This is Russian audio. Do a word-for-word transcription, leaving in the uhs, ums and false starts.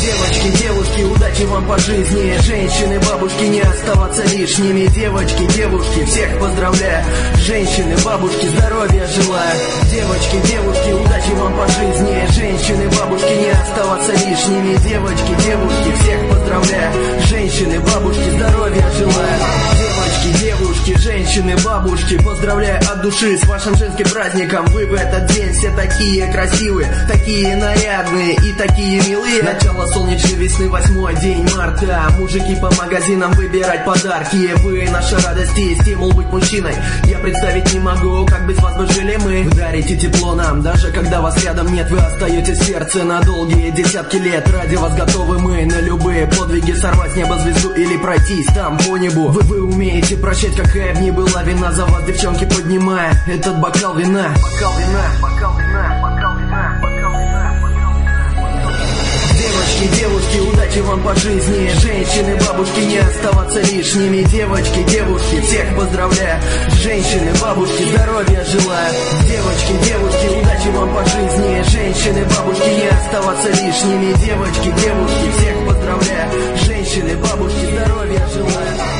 Девочки, девушки, удачи вам по жизни. Женщины, бабушки, не оставаться лишними. Девочки, девушки, всех поздравляю. Женщины, бабушки, здоровья желаю. Девочки, девушки, удачи вам по жизни. Женщины, бабушки, не оставаться лишними. Девочки, девушки, всех поздравляю. Женщины, бабушки, здоровья желаю. Девочки, девушки, женщины, бабушки, поздравляю от души с вашим женским праздником. Вы в этот день все такие красивые, такие нарядные и такие милые. Начало солнечной весны, восьмой день марта. Мужики по магазинам выбирать подарки. Вы наша радость и стимул быть мужчиной. Я представить не могу, как без вас бы жили мы. Вы дарите тепло нам, даже когда вас рядом нет. Вы остаетесь в сердце на долгие десятки лет. Ради вас готовы мы на любые подвиги. Сорвать с неба звезду или пройтись там по небу. Вы, вы умеете прощать, какая б ни была вина. За вас, девчонки, поднимая этот бокал вина. Бокал вина, бокал вина, бокал вина, бокал вина, бокал вина. Девочки, девушки, удачи вам по жизни. Женщины, бабушки, не оставаться лишними. Девочки, девушки, всех поздравляю. Женщины, бабушки, здоровья желаю. Девочки, девушки, удачи вам по жизни. Женщины, бабушки, не оставаться лишними. Девочки, девушки, всех поздравляю. Женщины, бабушки, здоровья желаю.